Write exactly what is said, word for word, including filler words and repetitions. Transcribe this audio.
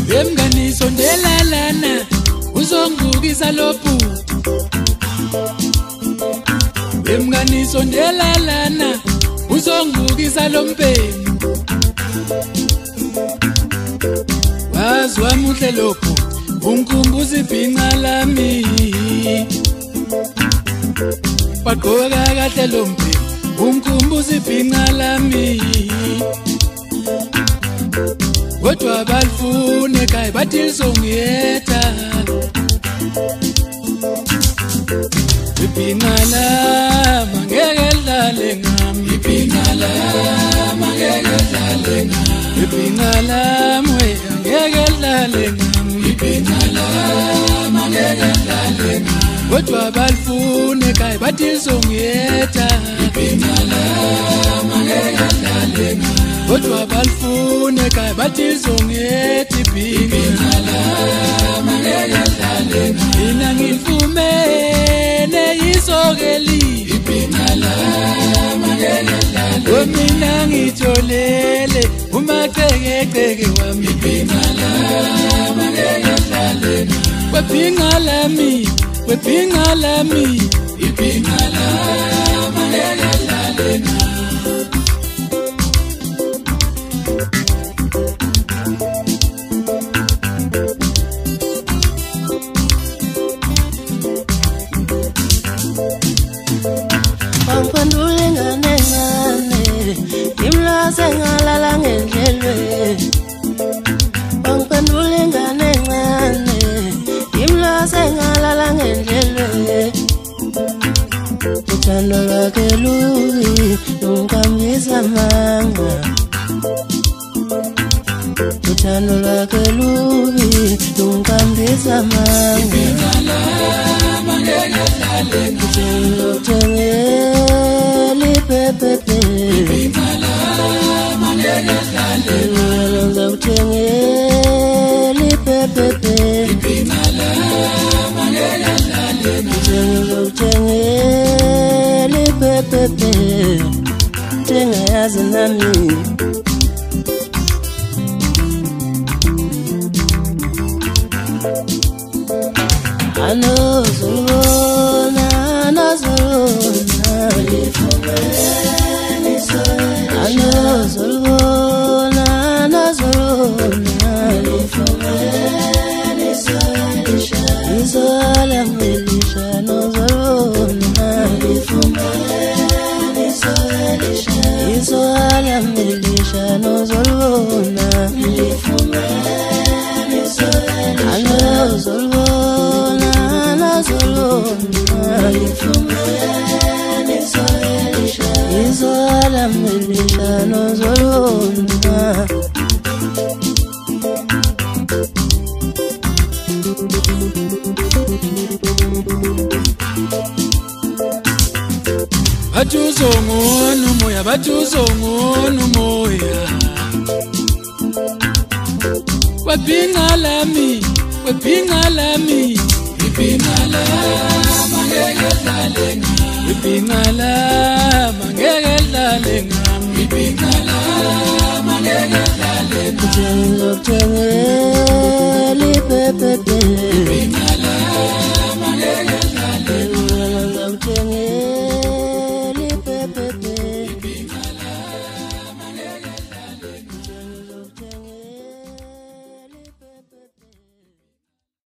Emngani sondela lana uzongibukisa lophu. Emngani sondela lana uzongibukisa lompembu. Wazwa muhle lophu ungikhumbuza ibhinqa lami. Waqoka kahle lompembu ungikhumbuza ibhinqa lami. Kodwa balifune ekhaya bathi lizongiyetha. Ibhinqa lami angeke lidlale ngami. Ibhinqa lami angeke lidlale ngami. Ibhinqa lami we angeke lidlale ngami. Ibhinqa lami angeke lidlale ngami. Kodwa balifune ekhaya bathi lizongiyetha. Ibhinqa lami angeke lidlale ngami. Kodwa balifune ekhaya bathi lizongiyetha. Ibhinqa lami angeke lidlale ngami. Mina ngifumene isokeli. Ibhinqa lami angeke lidlale. Mina ngitholele umaqhekeke wami. Ibhinqa lami angeke lidlale. Webhinqa lami, webhinqa lami. Ibhinqa lami angeke lidlale. Wangiphendule ngane ngane, ngimlase ngalala ngendlelwe. Wangiphendule ngane ngane, ngimlase ngalala ngendlelwe. Uthando lwakhe lubi lungihambisa amanga. Uthando lwakhe lubi lungihambisa amanga. Ibhinqa lami angeke lidlale ngami. Pepe, ibhinqa lami angeke lidlale. Ngizawuthengela ipepe. Ibhinqa lami angeke lidlale. Ngizawuthengela ipepe. Thengayazi nami. Anozulona, anozulona. Anozulona, anozulona. Izola melisha anozulona. Izola melisha anozulona. Anozulona, anozulona. Izola melisha anozulona. Bathi uzongona umoya, bathi uzongona umoya. Webhinqa lami, webhinqa lami. Ibhinqa lami angeke lidlale ngami. Ibhinqa lami angeke lidlale ngami. Ibhinqa lami angeke lidlale ngami. Ngizawuthengela